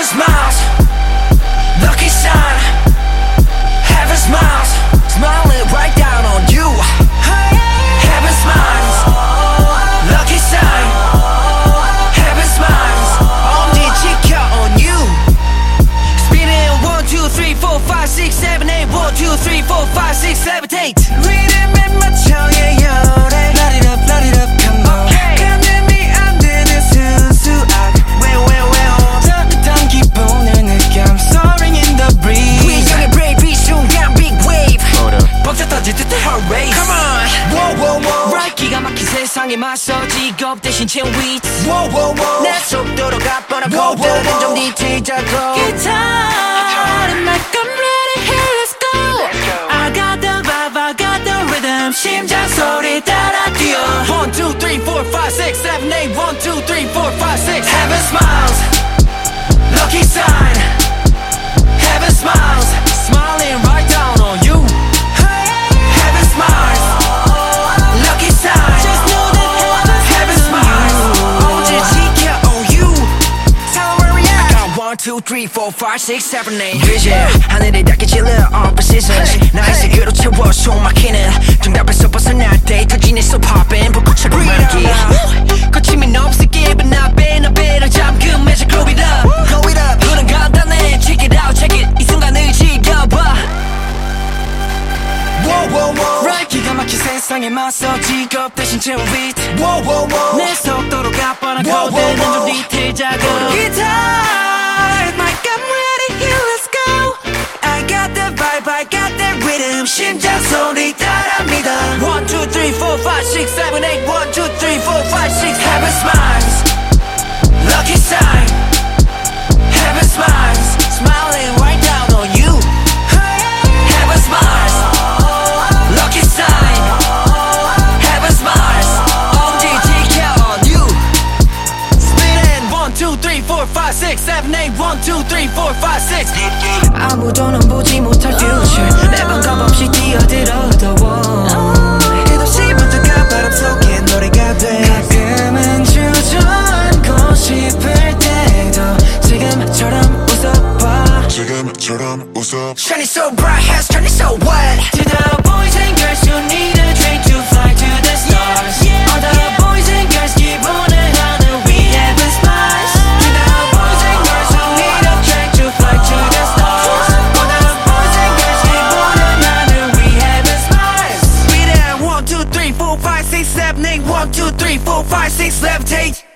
smiles, lucky sign. Heaven smiles, smiling right down on you. Heaven smiles, lucky sign. Heaven smiles, 엄지 지켜 on you. Spinning 1, 2, 3, 4, 5, 6, 7, 8. 1, 2, 3, 4, 5, 6, 7, 8. 리듬에 맞춰 yeah 열애. Light it up, light it up, come on. 감염이 안 되는 순수악. 따뜻한 기분을 느껴. I'm soaring in the breeze. 위장의 brave 이 순간 big wave. 벅차 터질 듯해 heart race. Come on. Whoa whoa whoa. Right 기가 막힌 세상에 맞서 직업 대신 채운 위트. Whoa whoa whoa. 내 속도로 가뻔한 코드는 좀 디테일하고. 기타는 like I'm ready here let's go. I got the vibe I got the rhythm. 심장 소리 따라 뛰어. 1, 2, 3, 4, 5, 6, 7, 8. 1, 2, 3, 4, 5, 6. Heaven smiles, lucky sign. Heaven smiles, smiling right down on you. Heaven smiles, lucky sign. Just know that heaven smiles. 언제 지켜 on you. Tell me where we at. I got 1, 2, 3, 4, 5, 6, 7, 8. Vision 하늘에 닿게 질러 on precisions. 나의 세계로 채워 숨 막히는 정답에서 벗어날 때 터지는 so poppin' 불꽃처럼 말기. 거침이 없을게 but not bad not bad. 잠금해서 grow it up. 그런 간단해 check it out check it. 이 순간을 즐겨봐. Right 기가 막힌 세상에 맞서 직업 대신 채운 beat. 내 속도로 가뻔한 코드는 좀 디테일하고. Guitar like I'm ready here let's go. I got the vibe I got the rhythm. 심장 소리 따라 믿어. 1, 2, 3, 4, 5, 6, 7, 8. 1, 2, 3, 4, 5, 6. Heaven smiles, lucky sign. Heaven smiles, smiling right down on you. Heaven smiles, lucky sign. Heaven smiles, 엄지 지켜 on you. Spinning 1, 2, 3, 4, 5, 6, 7, 8. 1, 2, 3, 4, 5, 6. 아무도는 보지 못할 future. 매번 겁없이 뛰어들어 the wall. 끝없이 번져가 바람 속에 노래가 돼. 가끔은 주저앉고 싶을 때도 지금처럼 웃어봐. 지금처럼 웃어. Shining so bright, hands turning so wet. To the boys and girls who need a train to fly to the stars. All the boys and girls 기분을 하는 we heaven smiles. To the boys and girls who need a train to fly to the stars. All the boys and girls 기분을 하는 we heaven smiles. We there 1, 2, 3, 4, 5, 6, 7, 8. 1, 2, 3, 4, 5, 6, levitate.